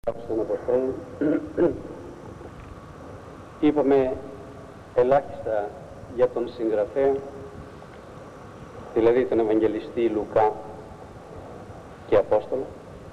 Στον Αποστόλων είπαμε ελάχιστα για τον συγγραφέα, δηλαδή τον Ευαγγελιστή Λουκά και Απόστολο.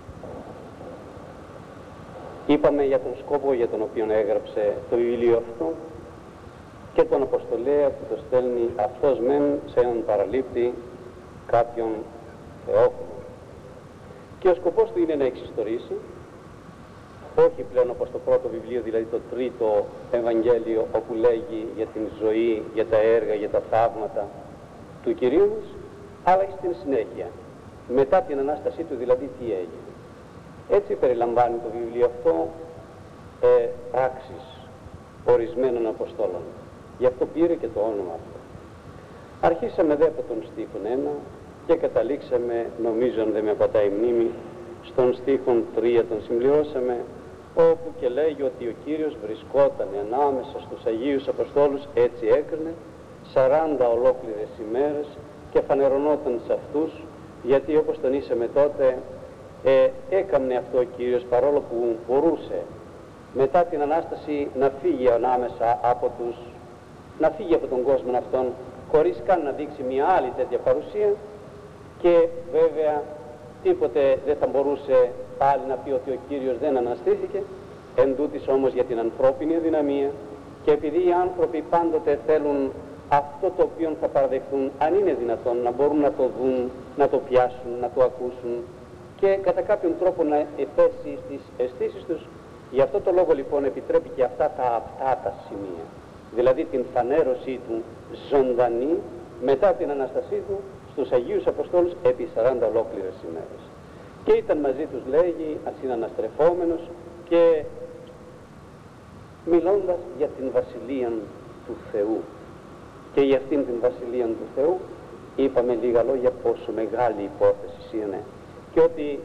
Είπαμε για τον σκόπο για τον οποίο έγραψε το βιβλίο αυτό και τον Αποστολέα που το στέλνει αυτός μεν σε έναν παραλήπτη, κάποιον Θεόφωνο. Και ο σκοπός του είναι να εξιστορήσει, όχι πλέον όπως το πρώτο βιβλίο, δηλαδή το τρίτο Ευαγγέλιο, όπου λέγει για την ζωή, για τα έργα, για τα θαύματα του Κυρίου μας, αλλά στην συνέχεια, μετά την Ανάστασή του, δηλαδή τι έγινε. Έτσι περιλαμβάνει το βιβλίο αυτό πράξεις ορισμένων Αποστόλων. Γι' αυτό πήρε και το όνομα αυτό. Αρχίσαμε δε από τον στίχον 1 και καταλήξαμε, νομίζω αν δεν με πατάει η μνήμη, στον στίχον 3 τον συμπληρώσαμε, όπου και λέγει ότι ο Κύριος βρισκόταν ανάμεσα στους Αγίους Αποστόλους, έτσι έκρινε, 40 ολόκληρες ημέρες και φανερωνόταν σε αυτούς, γιατί όπως τονίσαμε τότε, έκαμνε αυτό ο Κύριος, παρόλο που μπορούσε μετά την Ανάσταση να φύγει ανάμεσα από να φύγει από τον κόσμο αυτόν, χωρίς καν να δείξει μια άλλη τέτοια παρουσία, και βέβαια τίποτε δεν θα μπορούσε πάλι να πει ότι ο Κύριος δεν αναστήθηκε, εν τούτης όμως για την ανθρώπινη αδυναμία, και επειδή οι άνθρωποι πάντοτε θέλουν αυτό το οποίο θα παραδεχθούν, αν είναι δυνατόν, να μπορούν να το δουν, να το πιάσουν, να το ακούσουν και κατά κάποιον τρόπο να θέσει στις αισθήσεις τους. Γι' αυτό το λόγο λοιπόν επιτρέπει και αυτά τα απτά τα σημεία, δηλαδή την φανέρωσή του ζωντανή μετά την Αναστασή του στους Αγίους Αποστόλους επί 40 ολόκληρες ημέρες. Και ήταν μαζί τους, λέγει, ασυναναστρεφόμενος και μιλώντας για την Βασιλεία του Θεού. Και για αυτήν την Βασιλεία του Θεού είπαμε λίγα λόγια πόσο μεγάλη υπόθεση είναι και ότι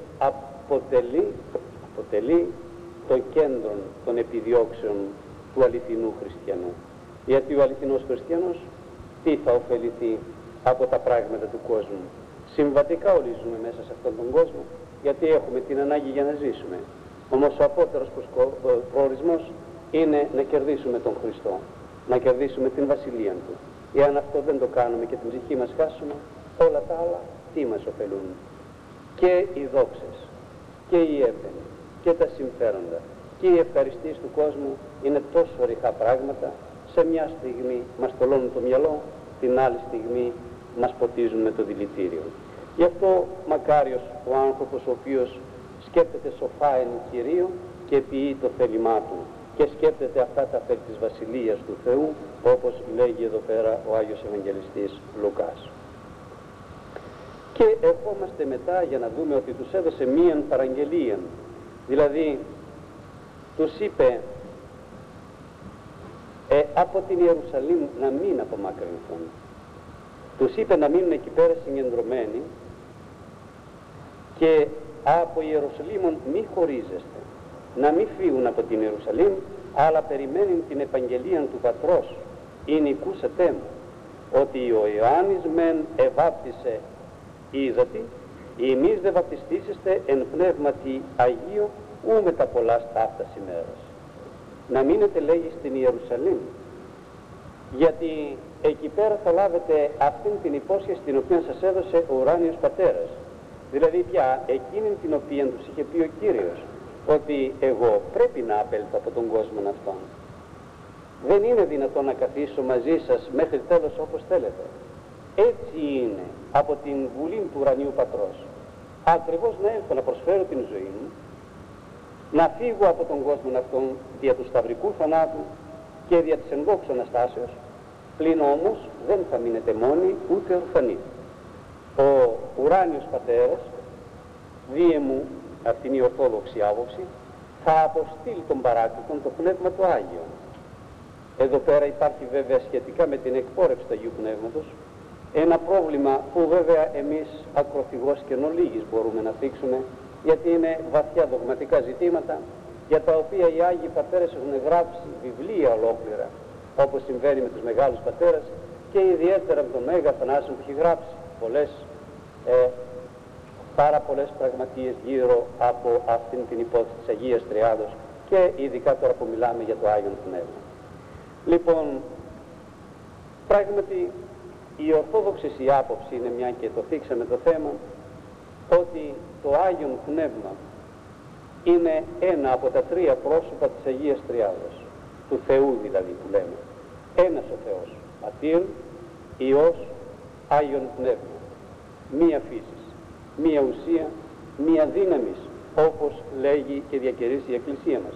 αποτελεί το κέντρο των επιδιώξεων του αληθινού χριστιανού. Γιατί ο αληθινός χριστιανός τι θα ωφεληθεί από τα πράγματα του κόσμου? Συμβατικά όλοι ζούμε μέσα σε αυτόν τον κόσμο, γιατί έχουμε την ανάγκη για να ζήσουμε. Όμως ο απότερος προορισμός είναι να κερδίσουμε τον Χριστό, να κερδίσουμε την Βασιλεία Του. Εάν αυτό δεν το κάνουμε και την ψυχή μας χάσουμε, όλα τα άλλα τι μας ωφελούν? Και οι δόξες, και οι έπαινοι, και τα συμφέροντα, και οι ευχαριστίες του κόσμου είναι τόσο ρηχά πράγματα, σε μια στιγμή μας τολώνουν το μυαλό, την άλλη στιγμή μας ποτίζουν με το δηλητήριο. Γι' αυτό μακάριος ο άνθρωπος ο οποίος σκέπτεται σοφά εν Κυρίω και ποιεί το θέλημά του και σκέπτεται αυτά τα περί της Βασιλείας του Θεού, όπως λέγει εδώ πέρα ο Άγιος Ευαγγελιστής Λουκάς. Και ερχόμαστε μετά για να δούμε ότι τους έδωσε μίαν παραγγελία, δηλαδή τους είπε από την Ιερουσαλήμ να μην απομακρυνθούν. Τους είπε να μείνουν εκεί πέρα συγκεντρωμένοι και από Ιερουσαλήμ μη χωρίζεστε, να μην φύγουν από την Ιερουσαλήμ, αλλά περιμένουν την επαγγελία του Πατρός. Είναι ακούσατε μου, ότι ο Ιωάννης μεν εβάπτισε είδατη, εμείς δε βαπτιστήσεστε εν πνεύματι Αγίου ου μετά πολλά σταύτας ημέρας. Να μείνετε, λέγει, στην Ιερουσαλήμ, γιατί εκεί πέρα θα λάβετε αυτήν την υπόσχεση την οποία σας έδωσε ο ουράνιος Πατέρας. Δηλαδή πια εκείνη την οποία τους είχε πει ο Κύριος, ότι εγώ πρέπει να απέλθω από τον κόσμο αυτόν. Δεν είναι δυνατόν να καθίσω μαζί σας μέχρι τέλος όπως θέλετε. Έτσι είναι από την βουλή του ουρανίου Πατρός. Ακριβώς να έρθω να προσφέρω την ζωή μου, να φύγω από τον κόσμο αυτόν δια του σταυρικού θανάτου και δια της εν δόξου Αναστάσεως, πλην όμως δεν θα μείνετε μόνοι ούτε ορφανοί. Ο ουράνιος Πατέρας, δίε μου, αυτή είναι η ορθόδοξη άποψη, θα αποστείλει τον Παράκλητον, το Πνεύμα του Άγιο. Εδώ πέρα υπάρχει βέβαια σχετικά με την εκπόρευση του Αγίου Πνεύματος ένα πρόβλημα που βέβαια εμείς ακροθυγώς και εν ολίγης μπορούμε να θίξουμε, γιατί είναι βαθιά δογματικά ζητήματα για τα οποία οι Άγιοι Πατέρες έχουν γράψει βιβλία ολόκληρα, όπως συμβαίνει με τους μεγάλους πατέρες και ιδιαίτερα με τον Μέγα Αθανάσιο που έχει γράψει πολλές πάρα πολλές πραγματείες γύρω από αυτήν την υπόθεση της Αγίας Τριάδος και ειδικά τώρα που μιλάμε για το Άγιον Πνεύμα. Λοιπόν, πράγματι η ορθόδοξη η άποψη είναι, μια και το θίξαμε το θέμα, ότι το Άγιον Πνεύμα είναι ένα από τα τρία πρόσωπα της Αγίας Τριάδος, του Θεού δηλαδή που λέμε. Ένας ο Θεός, Πατήρ, Υιός, Άγιον Πνεύμα. Μία φύσης, μία ουσία, μία δύναμης, όπως λέγει και διακηρύσει η Εκκλησία μας.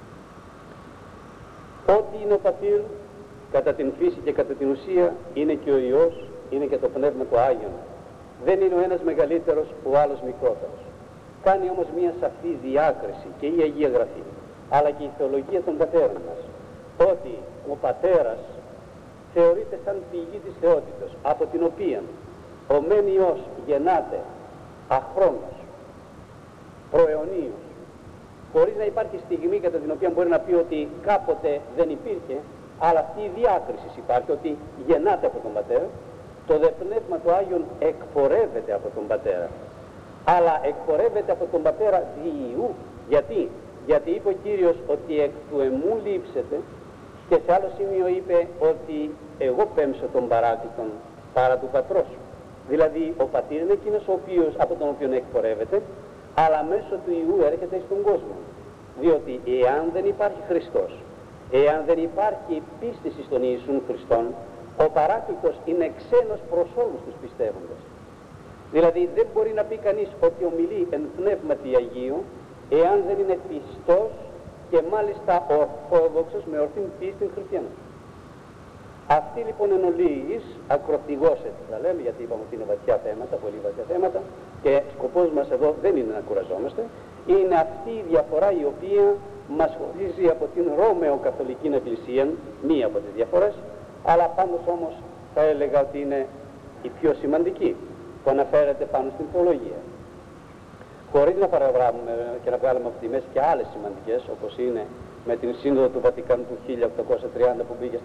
Ό,τι είναι ο Πατήρ κατά την φύση και κατά την ουσία είναι και ο Υιός, είναι και το Πνεύμα το Άγιον. Δεν είναι ο ένας μεγαλύτερος, ο άλλος μικρότερος. Κάνει όμως μία σαφή διάκριση και η Αγία Γραφή, αλλά και η θεολογία των πατέρων μας, ότι ο Πατέρας θεωρείται σαν πηγή της θεότητος, από την οποία ο μεν Υιός γεννάται αχρόνος, προαιωνίως, χωρίς να υπάρχει στιγμή κατά την οποία μπορεί να πει ότι κάποτε δεν υπήρχε, αλλά αυτή η διάκριση υπάρχει, ότι γεννάται από τον Πατέρα. Το δε Πνεύμα του Άγιον εκπορεύεται από τον Πατέρα, αλλά εκπορεύεται από τον Πατέρα διού. Γιατί είπε ο Κύριος ότι εκ του εμού λείψετε, και σε άλλο σημείο είπε ότι εγώ πέμψω τον παράκτητον παρά του πατρός. Δηλαδή ο Πατήρ είναι εκείνος από τον οποίο εκπορεύεται, αλλά μέσω του Υιού έρχεται στον κόσμο. Διότι εάν δεν υπάρχει Χριστός, εάν δεν υπάρχει πίστηση στον Ιησούν Χριστόν, ο παράκλητος είναι ξένος προς όλους τους πιστεύοντες. Δηλαδή δεν μπορεί να πει κανείς ότι ομιλεί εν πνεύματι Αγίου, εάν δεν είναι πιστός και μάλιστα ορθόδοξος με ορθήν πίστη χριστιανών. Αυτή λοιπόν εν ολίγης, ακροθυγώς έτσι θα λέμε, γιατί είπαμε ότι είναι βαθιά θέματα, πολύ βαθιά θέματα, και σκοπός μας εδώ δεν είναι να κουραζόμαστε, είναι αυτή η διαφορά η οποία μας χωρίζει από την Ρωμαιοκαθολική Εκκλησία, μία από τις διαφορές, αλλά πάντως όμως θα έλεγα ότι είναι η πιο σημαντική, που αναφέρεται πάνω στην θεολογία. Χωρίς να παραβράβουμε και να βγάλουμε από τη μέση και άλλες σημαντικές, όπως είναι με την Σύνοδο του Βατικάνου του 1830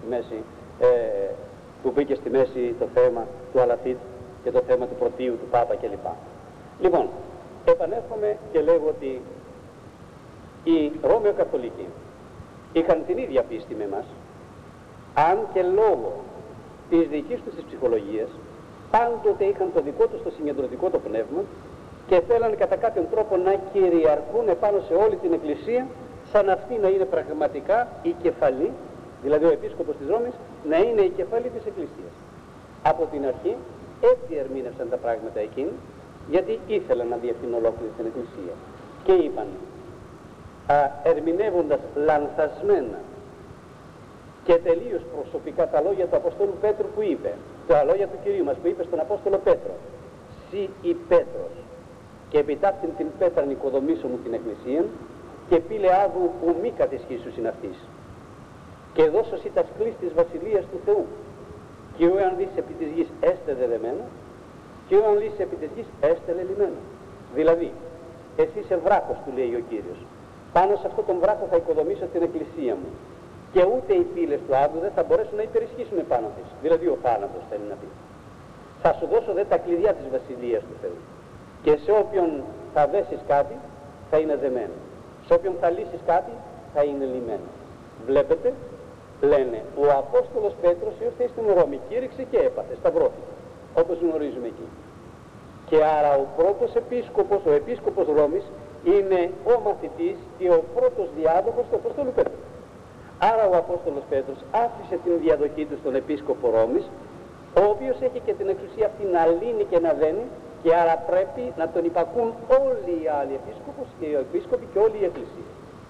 που μπήκε στη μέση το θέμα του Αλαθίτ και το θέμα του Πρωτείου του Πάπα κλπ. Λοιπόν, επανέρχομαι και λέγω ότι οι Ρωμαιοκαθολικοί είχαν την ίδια πίστη με μας, αν και λόγω της δικής τους της ψυχολογίας πάντοτε είχαν το δικό τους το συγκεντρωτικό το πνεύμα και θέλαν κατά κάποιον τρόπο να κυριαρχούν επάνω σε όλη την Εκκλησία, σαν αυτή να είναι πραγματικά η κεφαλή, δηλαδή ο Επίσκοπος της Ρώμης να είναι η κεφαλή της Εκκλησίας. Από την αρχή έτσι ερμήνευσαν τα πράγματα εκείνοι, γιατί ήθελαν να διευθύνουν ολόκληρη την Εκκλησία. Και είπαν, ερμηνεύοντας λανθασμένα και τελείως προσωπικά τα λόγια του Αποστόλου Πέτρου που είπε, τα λόγια του Κυρίου μας που είπε στον Απόστολο Πέτρο, «Συ η Πέτρος, και επιτάφτην την πέτραν οικοδομήσω μου την Εκκλησία, και πήλε άδου που μη κατησχίσουσιν αυτής. Και δώσω σοι τα σκλής της Βασιλείας του Θεού. Και ο εάν δεις επί της γης έστε δεδεμένο, και ο εάν δεις επί της γης έστε λελειμμένο». Δηλαδή, εσύ είσαι βράχος, του λέει ο Κύριος. Πάνω σε αυτόν τον βράχο θα οικοδομήσω την Εκκλησία μου. Και ούτε οι πύλες του άδου δεν θα μπορέσουν να υπερισχύσουν επάνω της. Δηλαδή ο θάνατος θέλει να πει. Θα σου δώσω δε τα κλειδιά της Βασιλείας του Θεού. Και σε όποιον θα δέσεις κάτι θα είναι δεμένο. Σε όποιον θα λύσεις κάτι θα είναι λυμένο. Βλέπετε, λένε, ο Απόστολος Πέτρος ήρθε στην Ρώμη, κήρυξε και έπαθε, σταυρώθηκε, όπως γνωρίζουμε εκεί. Και άρα ο πρώτος επίσκοπος, ο επίσκοπος Ρώμης, είναι ο μαθητής και ο πρώτος διάδοχος του Απόστολου Πέτρου. Άρα ο Απόστολος Πέτρος άφησε την διαδοχή του στον επίσκοπο Ρώμης, ο οποίος έχει και την εξουσία αυτή να λύνει και να δένει, και άρα πρέπει να τον υπακούν όλοι οι άλλοι επίσκοποι και όλη η Εκκλησία.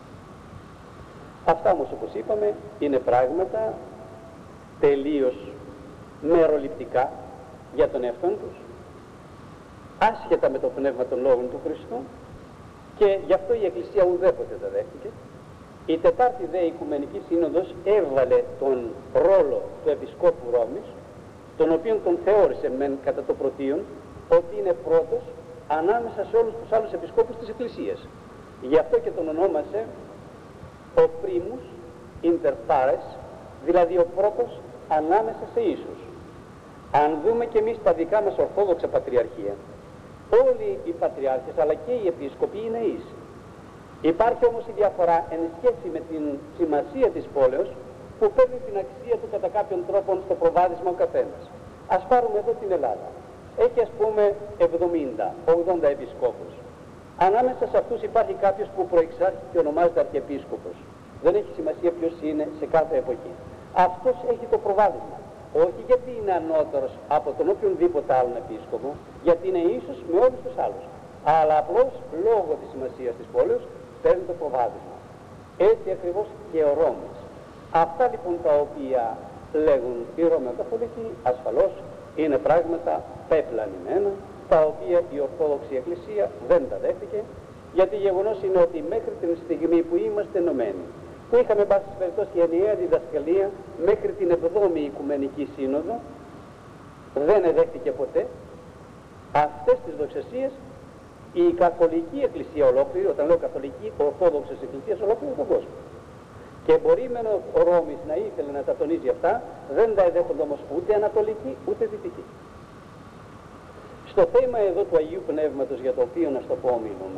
Αυτά όμως, όπως είπαμε, είναι πράγματα τελείως μεροληπτικά για τον εαυτόν τους, άσχετα με το πνεύμα των λόγων του Χριστού, και γι' αυτό η Εκκλησία ουδέποτε τα δέχτηκε. Η Τετάρτη δε Οικουμενική Σύνοδος έβαλε τον ρόλο του Επισκόπου Ρώμης, τον οποίον τον θεώρησε μεν κατά το πρωτείον ότι είναι πρώτος ανάμεσα σε όλους τους άλλους επισκόπους της Εκκλησίας. Γι' αυτό και τον ονόμασε ο primus inter pares, δηλαδή ο πρώτος ανάμεσα σε ίσους. Αν δούμε και εμείς τα δικά μας ορθόδοξα πατριαρχία, Όλοι οι πατριάρχες αλλά και οι επίσκοποι είναι ίσοι. Υπάρχει όμως η διαφορά εν σχέση με την σημασία της πόλεως που παίρνει την αξία του κατά κάποιον τρόπο στο προβάδισμα ο καθένας. Ας πάρουμε εδώ την Ελλάδα. Έχει ας πούμε 70-80 επισκόπους. Ανάμεσα σε αυτούς υπάρχει κάποιος που προεξάρχει και ονομάζεται αρχιεπίσκοπος. Δεν έχει σημασία ποιος είναι σε κάθε εποχή. Αυτός έχει το προβάδισμα. Όχι γιατί είναι ανώτερος από τον οποιονδήποτε άλλον επίσκοπο, γιατί είναι ίσος με όλους τους άλλους. Αλλά απλώς λόγω της σημασίας της πόλεως παίρνει το προβάδισμα. Έτσι ακριβώς και ο Ρώμης. Αυτά λοιπόν τα οποία λέγουν οι Ρωμαιοκαθολικοί ασφαλώς είναι πράγματα πεπλανημένα, τα οποία η Ορθόδοξη Εκκλησία δεν τα δέχτηκε, γιατί γεγονός είναι ότι μέχρι την στιγμή που είμαστε ενωμένοι, που είχαμε πάση περιπτώσει ενιαία διδασκαλία μέχρι την 7η Οικουμενική Σύνοδο, δεν εδέχτηκε ποτέ αυτές τις δοξασίες η Καθολική Εκκλησία ολόκληρη, όταν λέω Καθολική, Ορθόδοξης Εκκλησίας ολόκληρη τον κόσμο. Και μπορεί μεν ο Ρώμης να ήθελε να τα τονίζει αυτά, δεν τα εδέχονται όμως ούτε Ανατολική ούτε Δυτική. Στο θέμα εδώ του Αγίου Πνεύματος, για το οποίο να στο πω μιλούμε,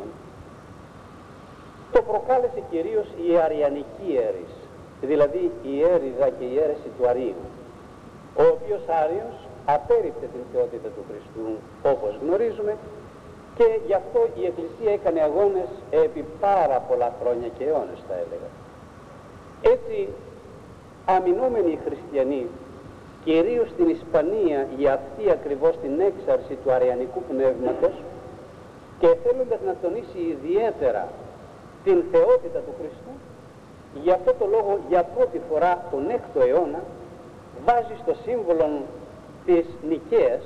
το προκάλεσε κυρίως η αριανική αίρεση, δηλαδή η αίριδα και η αίρεση του Αρίου, ο οποίος Άριος απέρριψε την θεότητα του Χριστού όπως γνωρίζουμε, και γι' αυτό η Εκκλησία έκανε αγώνες επί πάρα πολλά χρόνια και αιώνες θα έλεγα. Έτσι αμυνόμενοι οι χριστιανοί, κυρίως στην Ισπανία για αυτή ακριβώς την έξαρση του αριανικού πνεύματος και θέλοντας να τονίσει ιδιαίτερα την θεότητα του Χριστού, γι' αυτό το λόγο για πρώτη φορά τον 6ο αιώνα βάζει στο σύμβολο της Νικαίας,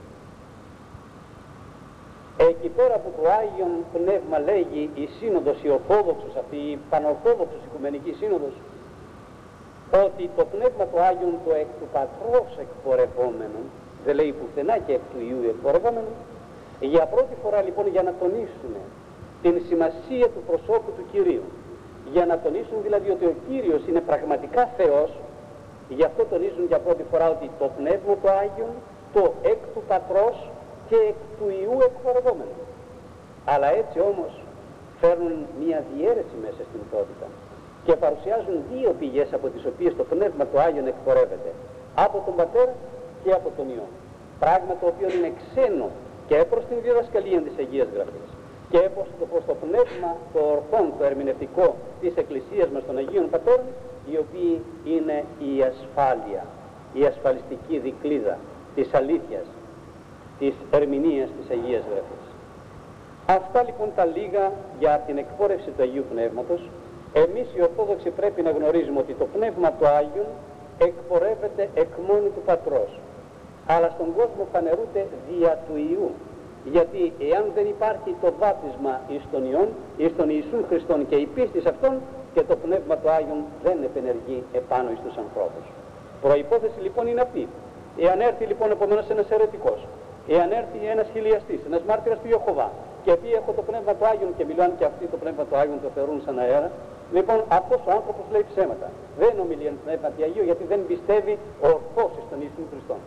εκεί πέρα που το Άγιον Πνεύμα λέγει η Σύνοδος, η Ορθόδοξος, αυτή η Πανορθόδοξος Οικουμενική Σύνοδος, ότι το Πνεύμα του Άγιον το εκ του Πατρός εκπορευόμενο, δεν λέει πουθενά και εκ του Υιού εκπορευόμενο, για πρώτη φορά λοιπόν για να τονίσουν την σημασία του προσώπου του Κυρίου, για να τονίσουν δηλαδή ότι ο Κύριος είναι πραγματικά Θεός, γι' αυτό τονίζουν για πρώτη φορά ότι το Πνεύμα του Άγιον το εκ του Πατρός και εκ του Υιού εκπορευόμενο. Αλλά έτσι όμως φέρνουν μια διαίρεση μέσα στην θεότητα και παρουσιάζουν δύο πηγές από τις οποίες το Πνεύμα του Άγιον εκπορεύεται, από τον Πατέρα και από τον Υιό. Πράγμα το οποίο είναι ξένο και προς την διδασκαλία της Αγίας Γραφής και προς το πνεύμα το ορθόν, το ερμηνευτικό της Εκκλησίας μας των Αγίων Πατέρων, οι οποίοι είναι η ασφάλεια, η ασφαλιστική δικλίδα της αλήθειας, της ερμηνείας της Αγίας Γραφής. Αυτά λοιπόν τα λίγα για την εκπόρευση του Αγίου Πνεύματος. Εμείς οι Ορθόδοξοι πρέπει να γνωρίζουμε ότι το Πνεύμα του Άγιον εκπορεύεται εκ μόνη του Πατρός, αλλά στον κόσμο φανερούται δια του Υιού, γιατί εάν δεν υπάρχει το βάπτισμα εις τον Υιόν, εις τον Ιησούν Χριστόν και η πίστη σε Αυτόν, και το Πνεύμα του Άγιον δεν επενεργεί επάνω εις τους ανθρώπους. Προϋπόθεση λοιπόν είναι αυτή. Εάν έρθει λοιπόν επομένως ένας αιρετικός, εάν έρθει ένας χιλιαστής, ένας μάρτυρας του Ιεχωβά, και πει έχω το Πνεύμα του Άγιον, και μιλάνε και αυτοί το Πνεύμα του Άγιον το θεωρούν σαν αέρα, λοιπόν αυτός ο άνθρωπος λέει ψέματα. Δεν ομιλεί εν Πνεύμα του Αγίου, γιατί δεν πιστεύει ορθώς εις τον Ιησούν Χριστόν.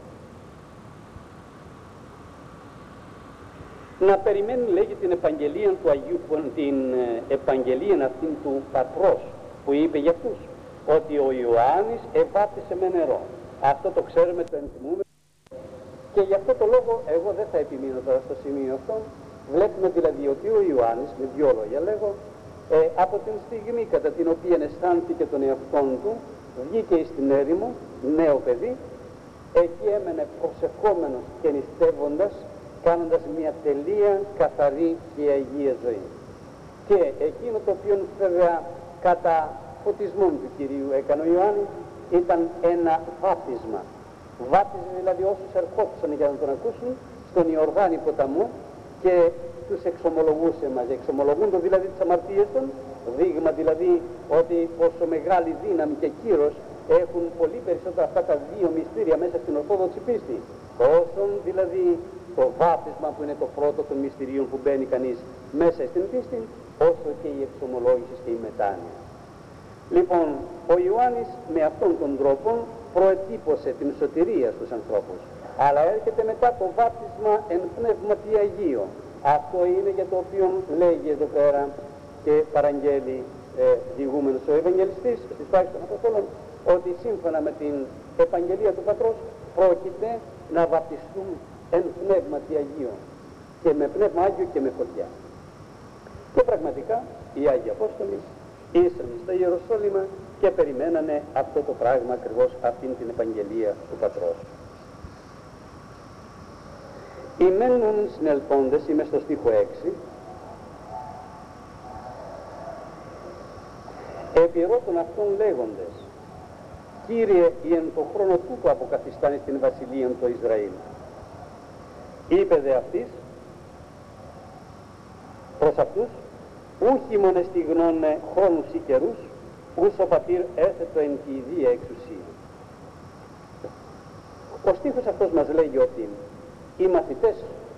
Να περιμένει, λέγει, την επαγγελία του Αγίου, την επαγγελία αυτήν του Πατρός που είπε για αυτούς, ότι ο Ιωάννης ευάπτισε με νερό. Αυτό το ξέρουμε, το ενθυμούμε, και γι' αυτό το λόγο εγώ δεν θα επιμείνω τώρα στο σημείο αυτό. Βλέπουμε δηλαδή ότι ο Ιωάννης, με δυο λόγια λέγω, από την στιγμή κατά την οποία αισθάνθηκε τον εαυτόν του, βγήκε στην έρημο, νέο παιδί, εκεί έμενε προσευχόμενος και νηστεύοντας, κάνοντας μια τελεία καθαρή και αγία ζωή. Και εκείνο το οποίο βέβαια κατά φωτισμό του Κυρίου έκανε ο Ιωάννης ήταν ένα βάπτισμα. Βάπτιζε δηλαδή όσους ερχόντουσαν για να τον ακούσουν στον Ιορδάνη ποταμό και τους εξομολογούσε μαζί. Εξομολογούνται δηλαδή τις αμαρτίες των, δείγμα δηλαδή ότι όσο μεγάλη δύναμη και κύρος έχουν πολύ περισσότερα αυτά τα δύο μυστήρια μέσα στην Ορθόδοξη πίστη, όσον δηλαδή το βάπτισμα που είναι το πρώτο των μυστηρίων που μπαίνει κανείς μέσα στην πίστη, όσο και η εξομολόγηση και η μετάνοια. Λοιπόν, ο Ιωάννης με αυτόν τον τρόπο προετύπωσε την σωτηρία στους ανθρώπους, αλλά έρχεται μετά το βάπτισμα εν πνεύματι Αγίο, Αυτό είναι για το οποίο λέγει εδώ πέρα και παραγγέλει διηγούμενος ο Ευαγγελιστής στις πράξεις των Αποστόλων, ότι σύμφωνα με την επαγγελία του Πατρός πρόκειται να βαπτιστούν εν πνεύματι Αγίων, και με πνεύμα Άγιο και με φωτιά. Και πραγματικά οι Άγιοι Απόστολοι ήσαν στα Ιεροσόλυμα και περιμένανε αυτό το πράγμα, ακριβώς αυτήν την επαγγελία του Πατρός. Οι μένουν συνελθόντες, είμαι στο στίχο 6, επιρώτων αυτών λέγοντες, Κύριε, η εν το χρόνο τούτο αποκαθιστάνει στην βασιλεία το Ισραήλ. Είπε δε αυτής προς αυτούς, ούχι μόνες τη γνώνε χρόνους ή καιρούς, ούς ο πατήρ έθετο εν τη ιδία εξουσία. Ο στίχος αυτός μας λέγει ότι οι μαθητές,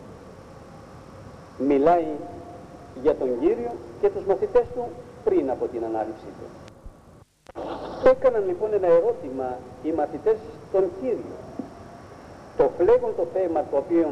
μιλάει για τον Κύριο και τους μαθητές του πριν από την ανάληψή του. Έκαναν λοιπόν ένα ερώτημα οι μαθητές στον Κύριο. Το φλέγον το θέμα το οποίο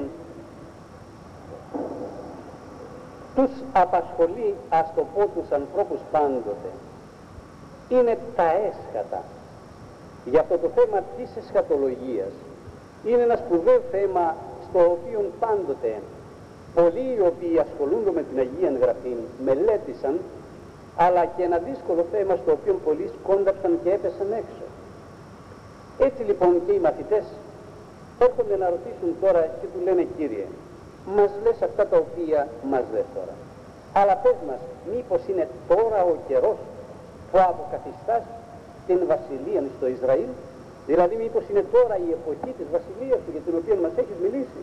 τους απασχολεί, ας το πω, τους ανθρώπους πάντοτε, είναι τα έσχατα. Για αυτό το θέμα της εσχατολογίας είναι ένα σπουδαίο θέμα στο οποίο πάντοτε πολλοί οι οποίοι ασχολούνται με την Αγία Γραφή μελέτησαν, αλλά και ένα δύσκολο θέμα στο οποίο πολλοί σκόνταψαν και έπεσαν έξω. Έτσι λοιπόν και οι μαθητές έρχονται να ρωτήσουν τώρα και του λένε, Κύριε, μας λες αυτά τα οποία μας λες τώρα, αλλά πες μας, μήπως είναι τώρα ο καιρός που αποκαθιστάς την βασιλεία στο Ισραήλ, δηλαδή μήπως είναι τώρα η εποχή της βασιλείας του για την οποία μας έχεις μιλήσει?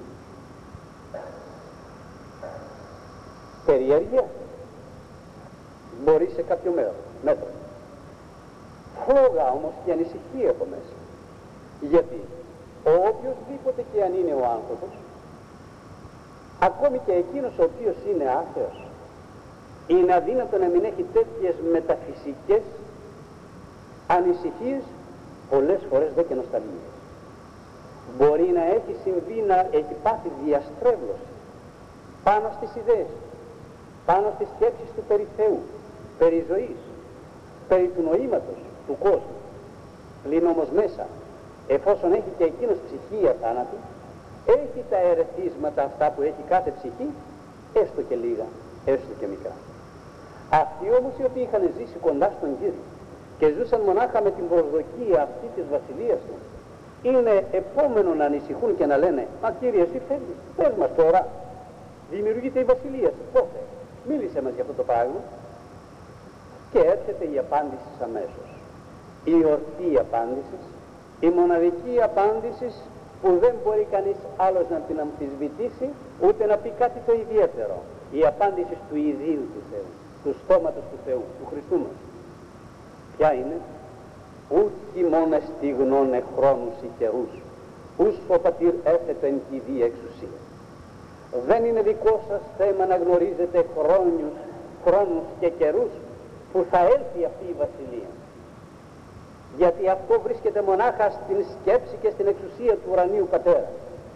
Περιέργεια μπορεί σε κάποιο μέτρο. Φλόγα όμως και ανησυχία από μέσα. Γιατί ο οποιοσδήποτε και αν είναι ο άνθρωπος, ακόμη και εκείνος ο οποίος είναι άθεος, είναι αδύνατο να μην έχει τέτοιες μεταφυσικές ανησυχίες, πολλές φορές δε και νοσταλγίες. Μπορεί να έχει συμβεί, να έχει πάθει διαστρέβλωση πάνω στις ιδέες, πάνω στις σκέψεις του περί Θεού, περί ζωής, περί του νοήματος του κόσμου. Πλην όμως μέσα, εφόσον έχει και εκείνος ψυχή αθάνατη, έχει τα ερεθίσματα αυτά που έχει κάθε ψυχή, έστω και λίγα, έστω και μικρά. Αυτοί όμως οι οποίοι είχαν ζήσει κοντά στον Κύριο και ζούσαν μονάχα με την προσδοκία αυτή της βασιλείας του, είναι επόμενο να ανησυχούν και να λένε, μα Κύριε, εσύ φεύγεις, πες μας τώρα, δημιουργείται η βασιλεία σου, πότε? Μίλησε μας για αυτό το πράγμα. Και έρχεται η απάντηση αμέσως. Η ορθή απάντηση, η μοναδική απάντηση που δεν μπορεί κανείς άλλος να την αμφισβητήσει, ούτε να πει κάτι το ιδιαίτερο. Η απάντηση του ιδίου του Θεού, του στόματος του Θεού, του Χριστού μας. Ποια είναι? Ούχι μόνες τη γνώνε χρόνους ή καιρούς, ους ο πατήρ έθετο εν τη δία εξουσία. Δεν είναι δικό σας θέμα να γνωρίζετε χρόνους και καιρούς που θα έλθει αυτή η βασιλεία. Γιατί αυτό βρίσκεται μονάχα στην σκέψη και στην εξουσία του ουρανίου Πατέρα.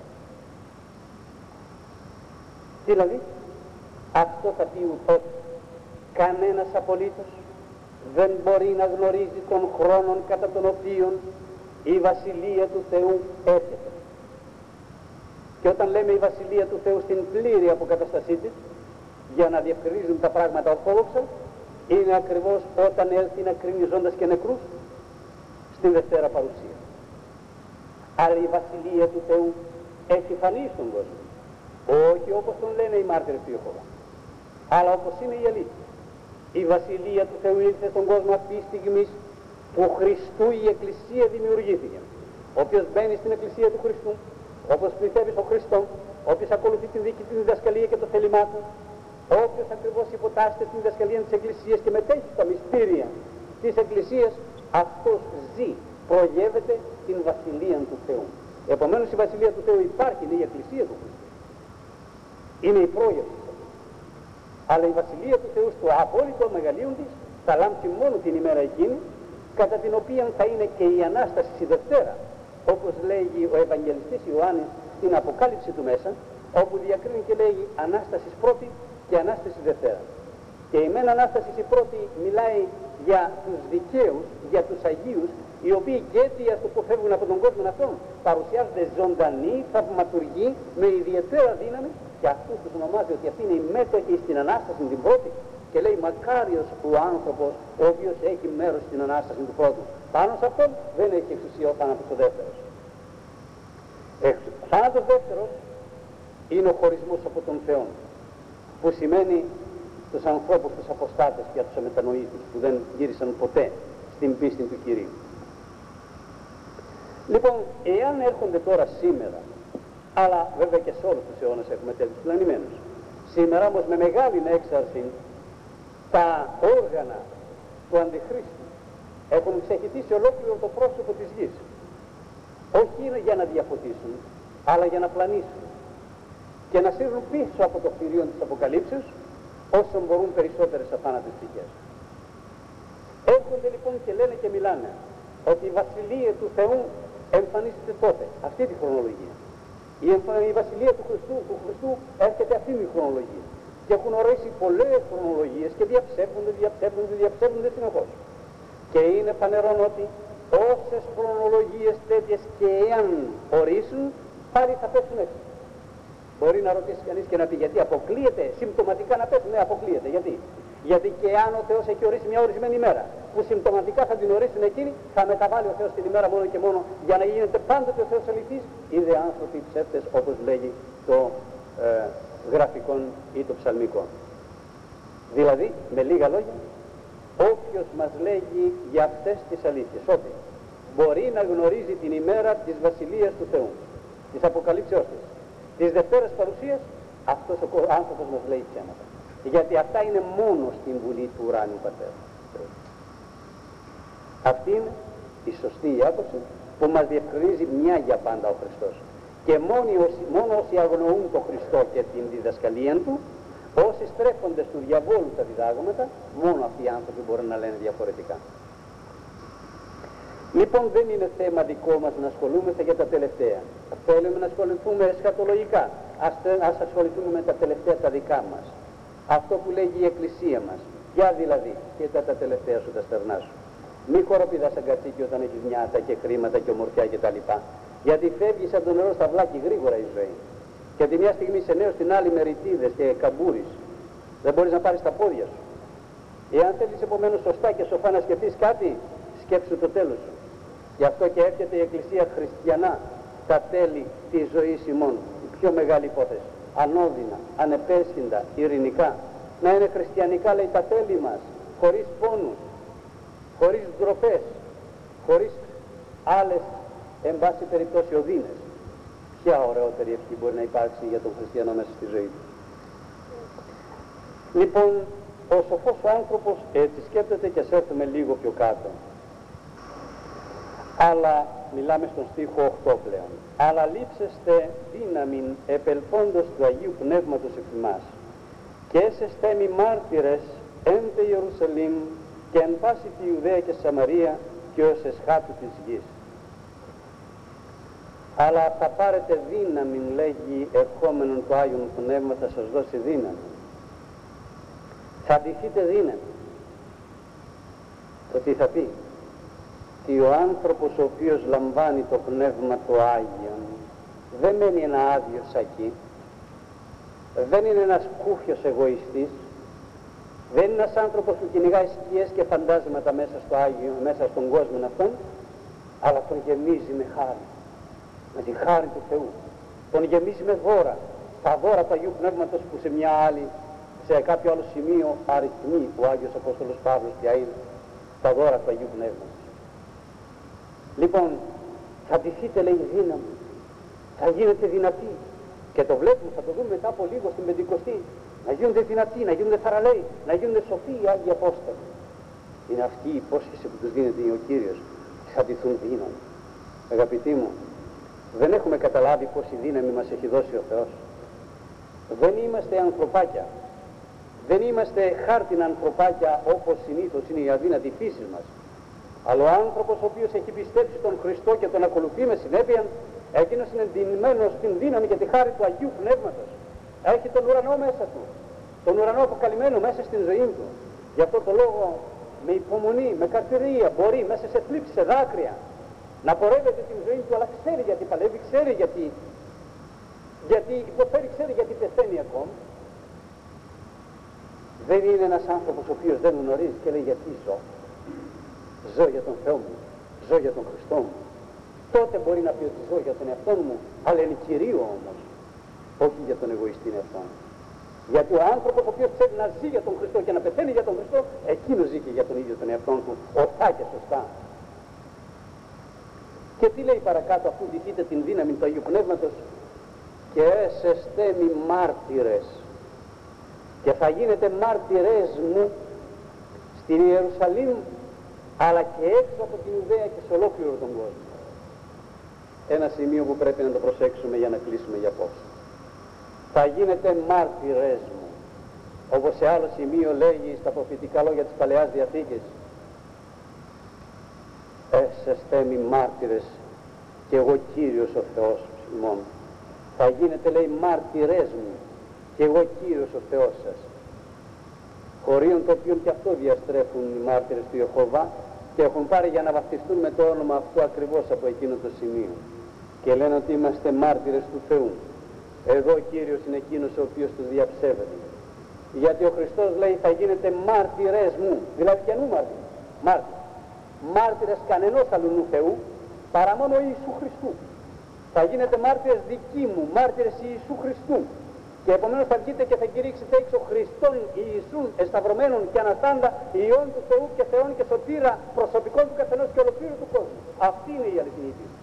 Δηλαδή, αυτό θα πει ότι κανένας απολύτως δεν μπορεί να γνωρίζει τον χρόνων κατά τον οποίον η βασιλεία του Θεού έρχεται. Και όταν λέμε η βασιλεία του Θεού στην πλήρη αποκαταστασή της, για να διευκρινίζουν τα πράγματα ορθόδοξα, είναι ακριβώς όταν έλθει να κρίνει ζώντας και νεκρούς στην Δευτέρα Παρουσία. Αλλά η βασιλεία του Θεού έχει φανεί στον κόσμο. Όχι όπως τον λένε οι μάρτυρες του Ιεχωβά, αλλά όπως είναι η αλήθεια. Η βασιλεία του Θεού ήρθε στον κόσμο αυτή τη στιγμή που Χριστού η Εκκλησία δημιουργήθηκε. Όποιος μπαίνει στην Εκκλησία του Χριστού, όπως πληθεύει στον Χριστό, όποιος ακολουθεί την δική του διδασκαλία και το θέλημά του, όποιος ακριβώς υποτάσσεται στην διδασκαλία της Εκκλησίας και μετέχει στα μυστήρια της Εκκλησίας, αυτός ζει, προγεύεται την βασιλεία του Θεού. Επομένως η βασιλεία του Θεού υπάρχει, είναι η Εκκλησία του Χριστού. Είναι η πρόγευση. Αλλά η βασιλεία του Θεού στο απόλυτο μεγαλείον της θα λάμψει μόνο την ημέρα εκείνη, κατά την οποία θα είναι και η Ανάσταση η Δευτέρα. Όπως λέγει ο Ευαγγελιστής Ιωάννης στην Αποκάλυψη του μέσα, όπου διακρίνει και λέει Ανάσταση πρώτη και Ανάσταση Δευτέρα. Και η μεν Ανάσταση η πρώτη μιλάει για τους δικαίους, για τους Αγίους, οι οποίοι και αίτια του που φεύγουν από τον κόσμο αυτόν παρουσιάζονται ζωντανοί, θαυματουργοί, με ιδιαίτερα δύναμη, και αυτούς τους ονομάζει ότι αυτοί είναι οι μέτοχοι στην Ανάσταση την πρώτη, και λέει μακάριος ο άνθρωπος ο οποίος έχει μέρος στην Ανάσταση του πρώτου. Πάνω σε αυτόν δεν έχει εξουσία ο θάνατος ο δεύτερος. Ο θάνατος δεύτερος είναι ο χωρισμός από τον Θεό, που σημαίνει τους ανθρώπους, τους αποστάτες και τους αμετανοήτους που δεν γύρισαν ποτέ στην πίστη του Κυρίου. Λοιπόν, εάν έρχονται τώρα σήμερα, αλλά βέβαια και σε όλους τους αιώνες έχουμε τέτοιους πλανημένους, σήμερα όμως με μεγάλη έξαρση τα όργανα του Αντιχρίστου έχουν ξεχυτήσει ολόκληρο το πρόσωπο της γης. Όχι είναι για να διαφωτίσουν, αλλά για να πλανήσουν και να σύρουν πίσω από το κτηρίον της Αποκαλύψεως όσο μπορούν περισσότερες αθάνατες ψυχές. Έρχονται λοιπόν και λένε και μιλάνε ότι η Βασιλεία του Θεού εμφανίζεται τότε, αυτή τη χρονολογία. Η Βασιλεία του Χριστού έρχεται αυτή τη χρονολογία. Και έχουν ορίσει πολλές χρονολογίες και διαψεύδονται συνεχώς. Και είναι φανερόν ότι όσες χρονολογίες τέτοιες και εάν ορίσουν, πάλι θα πέσουν έξω. Μπορεί να ρωτήσει κανείς και να πει γιατί αποκλείεται, συμπτωματικά να πέσουν. Ναι, αποκλείεται. Γιατί? Γιατί και αν ο Θεός έχει ορίσει μια ορισμένη ημέρα, που συμπτωματικά θα την ορίσουν εκείνοι, θα μεταβάλει ο Θεός την ημέρα μόνο και μόνο για να γίνεται πάντοτε ο Θεός αληθής, είδε άνθρωποι ψεύτες, όπως λέγει το γραφικόν ή το ψαλμικό. Δηλαδή, με λίγα λόγια, όποιος μας λέγει για αυτές τις αλήθειες, ότι μπορεί να γνωρίζει την ημέρα της Βασιλείας του Θεού, της Αποκαλύψεώς της, της Δευτέρας Παρουσίας, αυτός ο άνθρωπος μας λέει ψέματα. Γιατί αυτά είναι μόνο στην Βουλή του Ουράνιου Πατέρα. Αυτή είναι η σωστή άποψη που μας διευκρινίζει μια για πάντα ο Χριστός. Και μόνο όσοι αγνοούν τον Χριστό και την διδασκαλία του, όσοι στρέφονται του διαβόλου τα διδάγματα, μόνο αυτοί οι άνθρωποι μπορούν να λένε διαφορετικά. Λοιπόν, δεν είναι θέμα δικό μας να ασχολούμαστε για τα τελευταία. Θέλουμε να ασχοληθούμε εσχατολογικά. Ας ασχοληθούμε με τα τελευταία τα δικά μας. Αυτό που λέγει η Εκκλησία μας. Για δηλαδή, κοίτα τα τελευταία σου τα στερνά σου. Μη χοροπηδάς σαν κατσίκι όταν έχεις νιάτα και χρήματα και ομορφιά κτλ. Γιατί φεύγει σαν το νερό στα βλάκι γρήγορα η ζωή. Και τη μια στιγμή σε νέος, την άλλη με ρητίδες και καμπούρεις. Δεν μπορείς να πάρεις τα πόδια σου. Εάν θέλεις επομένως σωστά και σοφά να σκεφτείς κάτι, σκέψου το τέλος σου. Γι' αυτό και έρχεται η Εκκλησία χριστιανά τα τέλη της ζωής ημών. Η πιο μεγάλη υπόθεση. Ανώδυνα, ανεπέσχυντα, ειρηνικά. Να είναι χριστιανικά, λέει, τα τέλη μας. Χωρίς πόνους, χωρίς ντροπές, χωρίς άλλες, εν πάση περιπτώσει, οδύνες. Ποια ωραιότερη ευχή μπορεί να υπάρξει για τον χριστιανό μέσα στη ζωή του. Λοιπόν, ο σοφός ο άνθρωπος έτσι σκέπτεται, και ας έρθουμε λίγο πιο κάτω. Αλλά μιλάμε στον στίχο 8 πλέον. Αλλά λείψεστε δύναμην επελθόντος του Αγίου Πνεύματος εκ ημάς, και έσεστε μη μάρτυρες εν τε Ιερουσαλήμ και εν πάση τη Ιουδαία και Σαμαρία και ως εσχάτου της γης. Αλλά θα πάρετε δύναμην, λέγει, ερχόμενον του Άγιον Πνεύμα, θα σας δώσει δύναμη. Θα ντυθείτε δύναμη. Το τι θα πει? ότι ο άνθρωπος ο οποίος λαμβάνει το Πνεύμα το Άγιον δεν μένει ένα άδειο σακί, δεν είναι ένας κούφιος εγωιστής, δεν είναι ένας άνθρωπος που κυνηγάει σκιές και φαντάσματα μέσα στο Άγιο, μέσα στον κόσμο αυτόν, αλλά τον γεμίζει με χάρη, με τη χάρη του Θεού. Τον γεμίζει με δώρα, τα δώρα του Αγίου Πνεύματος που σε μια άλλη, σε κάποιο άλλο σημείο αριθμεί ο Άγιος Απόστολος Παύλος ποια είναι τα δώρα του Αγίου Πνεύματος. Λοιπόν, θα ντυθείτε, λέει, δύναμη, θα γίνετε δυνατοί, και το βλέπουμε, θα το δούμε μετά από λίγο στην Πεντηκοστή, να γίνονται δυνατοί, να γίνονται θαραλέοι, να γίνονται σοφοί οι Άγιοι Απόστολοι. Είναι αυτή η υπόσχεση που τους δίνεται ο Κύριος, θα ντυθούν δύναμη. Αγαπητοί μου, δεν έχουμε καταλάβει πόση δύναμη μας έχει δώσει ο Θεός. Δεν είμαστε ανθρωπάκια, δεν είμαστε χάρτινα ανθρωπάκια όπως συνήθως είναι η αδύνατη φύση μας. Αλλά ο άνθρωπος ο οποίος έχει πιστέψει τον Χριστό και τον ακολουθεί με συνέπεια, Εκείνος είναι εντυμμένος στην δύναμη και τη χάρη του Αγίου Πνεύματος. Έχει τον ουρανό μέσα του, τον ουρανό αποκαλυμμένο μέσα στην ζωή του. Γι' αυτό το λόγο με υπομονή, με καρτηρία μπορεί μέσα σε θλίψεις, σε δάκρυα να πορεύεται την ζωή του, αλλά ξέρει γιατί παλεύει, ξέρει γιατί υποφέρει, ξέρει γιατί πεθαίνει ακόμα. Δεν είναι ένας άνθρωπος ο οποίος δεν γνωρίζει και λέει γιατί ζω. Ζω για τον Θεό μου, ζω για τον Χριστό μου. Τότε μπορεί να πει ότι ζω για τον εαυτό μου, αλλά είναι κυρίω όμως, όχι για τον εγωιστή εαυτό μου. Γιατί ο άνθρωπος ο οποίος θέλει να ζει για τον Χριστό και να πεθαίνει για τον Χριστό, εκείνος ζει και για τον ίδιο τον εαυτό του, ορθά και σωστά. Και τι λέει παρακάτω, αφού ντυθείτε την δύναμη του Αγίου Πνεύματος, και έσεστε μη μάρτυρες, και θα γίνετε μάρτυρες μου στην Ιερουσαλήμ, αλλά και έξω από την Ιουδαία και σε ολόκληρο τον κόσμο. Ένα σημείο που πρέπει να το προσέξουμε για να κλείσουμε για απόψε. Θα γίνετε μάρτυρες μου, όπως σε άλλο σημείο λέγει στα προφητικά λόγια της Παλαιάς Διαθήκης, έσεστε μη μάρτυρες και εγώ Κύριος ο Θεός ημών. Θα γίνετε, λέει, μάρτυρες μου και εγώ Κύριος ο Θεός σας. Χωρίων το οποίον και αυτό διαστρέφουν οι μάρτυρες του Ιεχωβά και έχουν πάρει για να βαφτιστούν με το όνομα αυτό ακριβώς από εκείνο το σημείο. Και λένε ότι είμαστε μάρτυρες του Θεού. Εδώ ο Κύριος είναι εκείνος ο οποίος τους διαψεύδει. Γιατί ο Χριστός λέει θα γίνετε μάρτυρες μου, δηλαδή καινού μάρτυρες. Μάρτυρες κανενός αλλού Θεού, παρά μόνο Ιησού Χριστού. Θα γίνετε μάρτυρες δικοί μου, μάρτυρες Ιησού Χριστού. Και επομένως θα βγείτε και θα κηρύξετε έξω Χριστόν Ιησούν εσταυρωμένων και αναστάντα Υιών του Θεού και Θεών και σωτήρα προσωπικών του καθενός και ολοκλήρου του κόσμου. Αυτή είναι η αληθινή πίστη.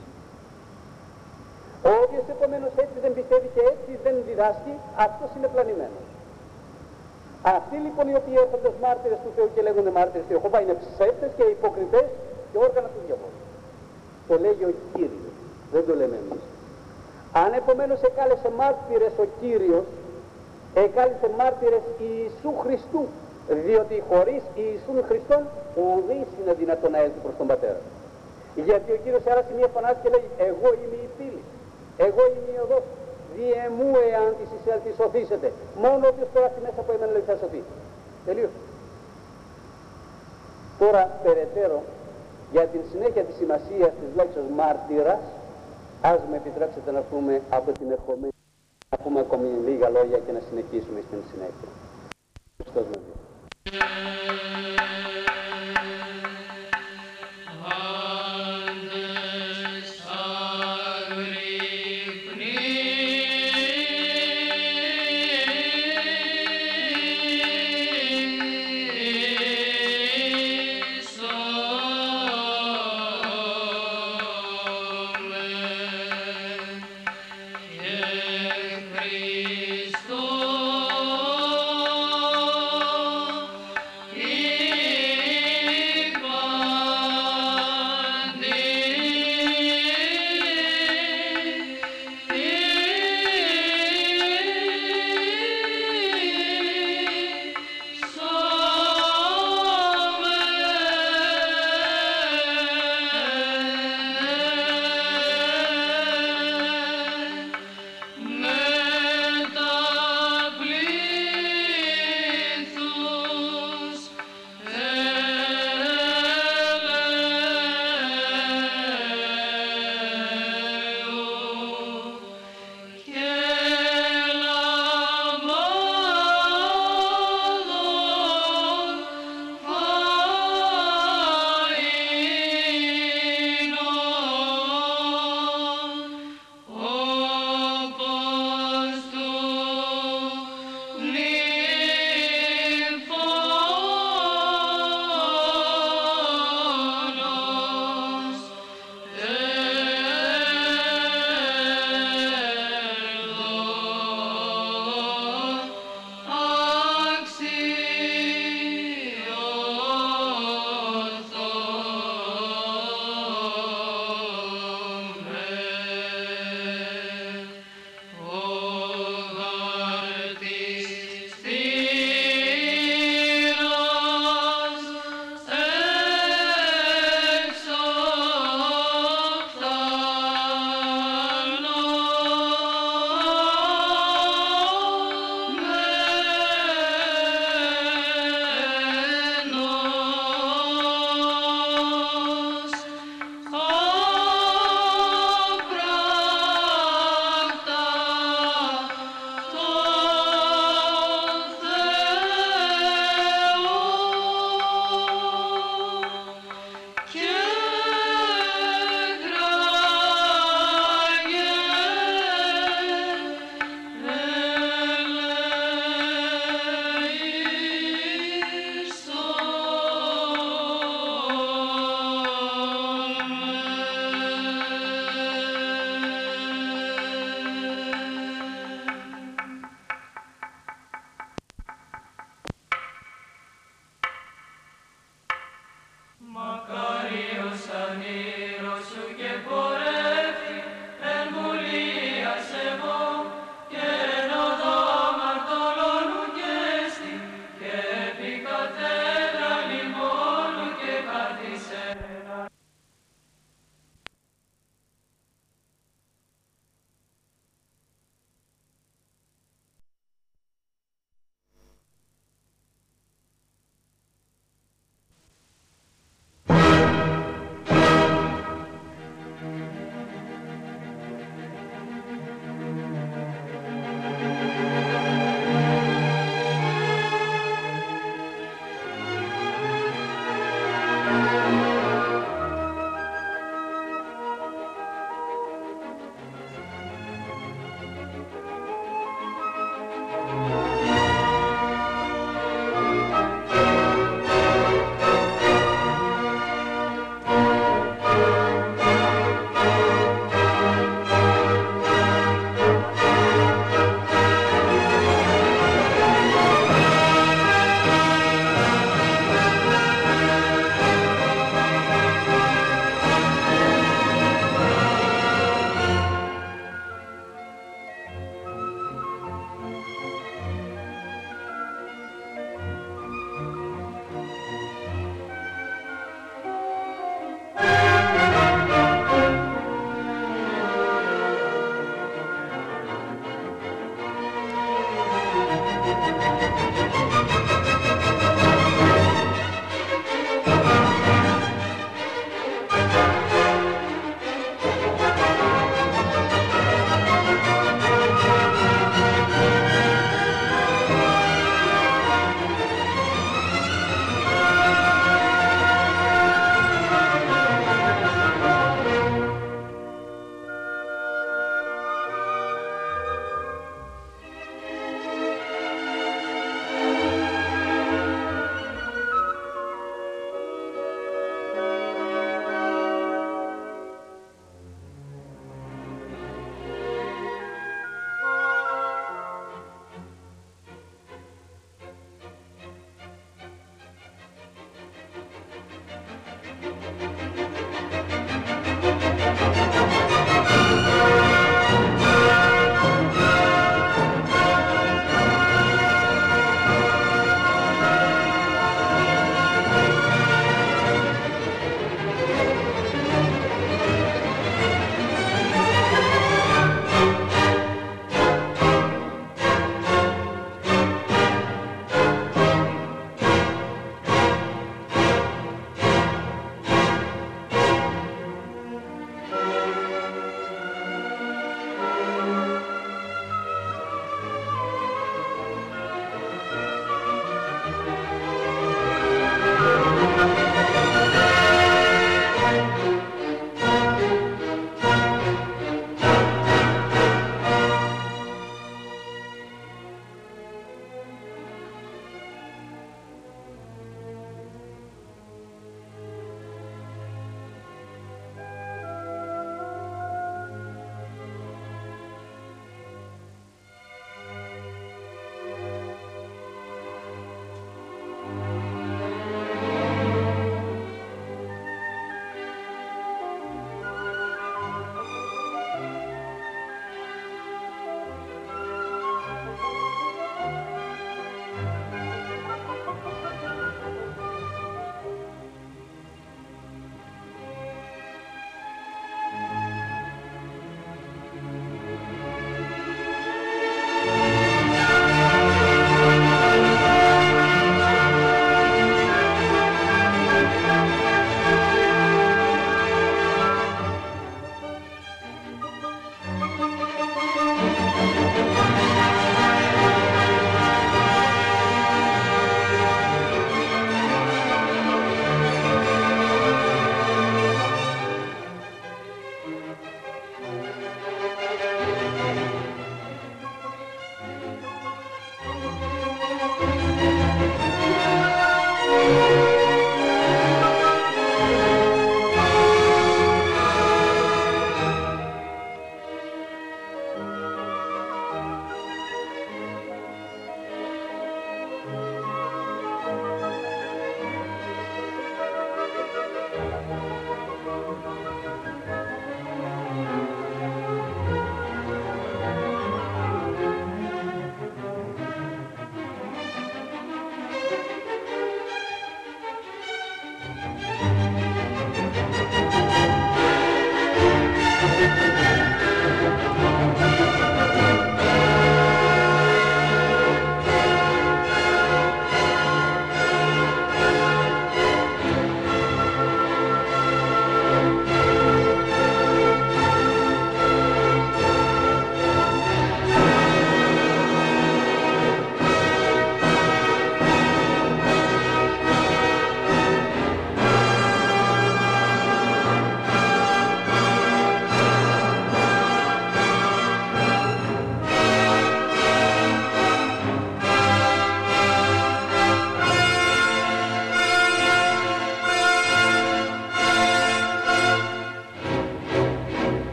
Ο οποίος επομένως έτσι δεν πιστεύει και έτσι δεν διδάσκει, αυτός είναι πλανημένος. Αυτοί λοιπόν οι οποίοι έρχονται ως μάρτυρες του Θεού και λέγονται μάρτυρες του Ιεχωβά είναι ψεύτες και υποκριτές και όργανα του διαβόλου. Το λέγει ο Κύριος, δεν το λέμε εμείς. Αν επομένως εκάλεσε μάρτυρες ο Κύριος, εκάλεσε μάρτυρες Ιησού Χριστού, διότι χωρίς Ιησούν Χριστόν ουδής είναι δυνατό να έλθει προς τον Πατέρα. Γιατί ο Κύριος σε άλλα σημεία φωνάζει και λέει εγώ είμαι η πύλη, εγώ είμαι η οδός, διε μου εάν της εισέλθει σωθήσετε. Μόνο όποιος περάσει μέσα από εμένα λέει θα σωθεί. Τελείωσε. Τώρα περαιτέρω για την συνέχεια της σημασίας της λέξης μάρτυρας, ας με επιτρέψετε να πούμε από την ερχομένη, να πούμε ακόμη λίγα λόγια και να συνεχίσουμε στην συνέχεια. Χριστός με δει. Χριστό